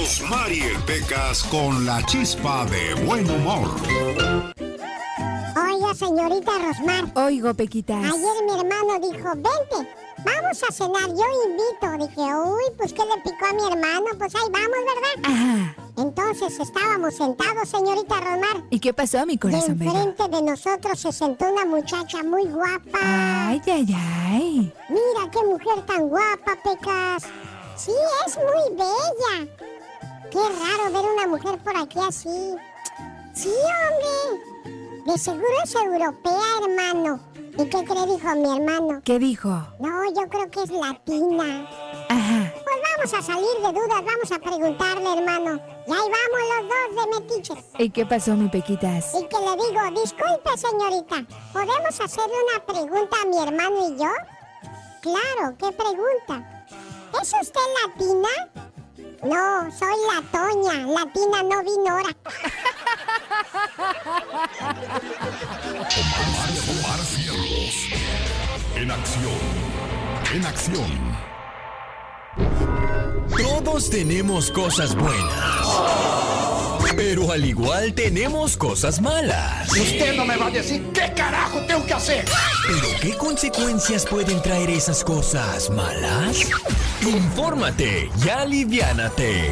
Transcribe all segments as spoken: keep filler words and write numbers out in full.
Rosmarie Pecas con la chispa de buen humor. Oiga, señorita Rosmar. Oigo, Pequitas. Ayer mi hermano dijo, vente, vamos a cenar, yo invito. Dije, uy, pues ¿qué le picó a mi hermano? Pues ahí vamos, ¿verdad? Ajá. Entonces estábamos sentados, señorita Rosmar. ¿Y qué pasó, mi corazón bello? Y enfrente de nosotros se sentó una muchacha muy guapa. Ay, ay, ay. Mira qué mujer tan guapa, Pecas. Sí, es muy bella. Qué raro ver una mujer por aquí así. Sí, hombre. De seguro es europea, hermano. ¿Y qué cree, dijo mi hermano? ¿Qué dijo? No, yo creo que es latina. Ajá. Pues vamos a salir de dudas, vamos a preguntarle, hermano. Y ahí vamos los dos de metiches. ¿Y qué pasó, mi Pequitas? Y que le digo, disculpe, señorita, ¿podemos hacerle una pregunta a mi hermano y yo? Claro, ¿qué pregunta? ¿Es usted latina? No, soy la Toña. Latina no vino ahora. Omar, Omar Fierros. En acción. En acción. Todos tenemos cosas buenas. Pero al igual tenemos cosas malas. Usted no me va a decir qué carajo tengo que hacer. ¿Pero qué consecuencias pueden traer esas cosas malas? Infórmate y aliviánate.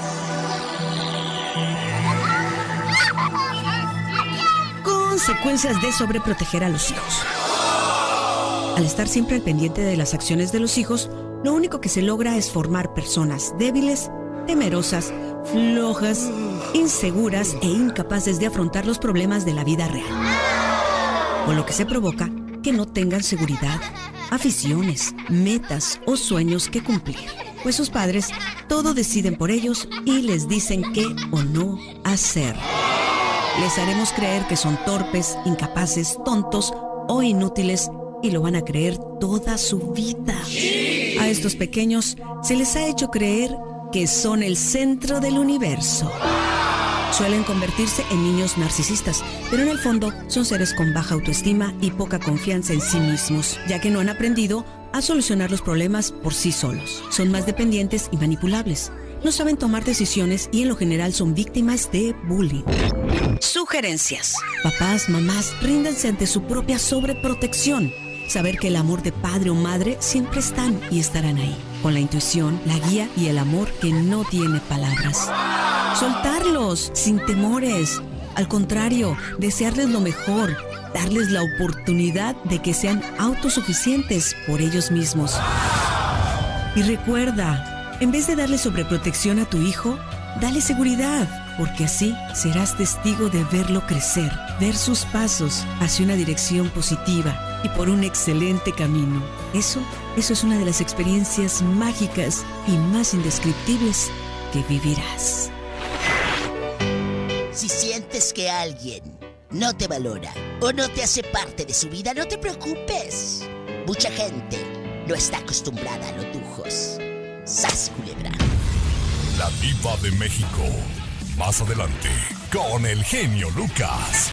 Consecuencias de sobreproteger a los hijos. Al estar siempre al pendiente de las acciones de los hijos, lo único que se logra es formar personas débiles, temerosas, flojas, inseguras e incapaces de afrontar los problemas de la vida real. Con lo que se provoca que no tengan seguridad, aficiones, metas o sueños que cumplir. Pues sus padres todo deciden por ellos y les dicen qué o no hacer. Les haremos creer que son torpes, incapaces, tontos o inútiles y lo van a creer toda su vida. A estos pequeños se les ha hecho creer que son el centro del universo. Suelen convertirse en niños narcisistas, pero en el fondo son seres con baja autoestima y poca confianza en sí mismos, ya que no han aprendido a solucionar los problemas por sí solos. Son más dependientes y manipulables. No saben tomar decisiones y en lo general son víctimas de bullying. Sugerencias. Papás, mamás, ríndanse ante su propia sobreprotección. Saber que el amor de padre o madre siempre están y estarán ahí. Con la intuición, la guía y el amor que no tiene palabras. Soltarlos sin temores. Al contrario, desearles lo mejor. Darles la oportunidad de que sean autosuficientes por ellos mismos. Y recuerda, en vez de darle sobreprotección a tu hijo, dale seguridad, porque así serás testigo de verlo crecer, ver sus pasos hacia una dirección positiva y por un excelente camino. Eso, eso es una de las experiencias mágicas y más indescriptibles que vivirás. Si sientes que alguien no te valora o no te hace parte de su vida, no te preocupes. Mucha gente no está acostumbrada a los lujos. ¡Sas, culebra! La Diva de México. Más adelante, con el genio Lucas.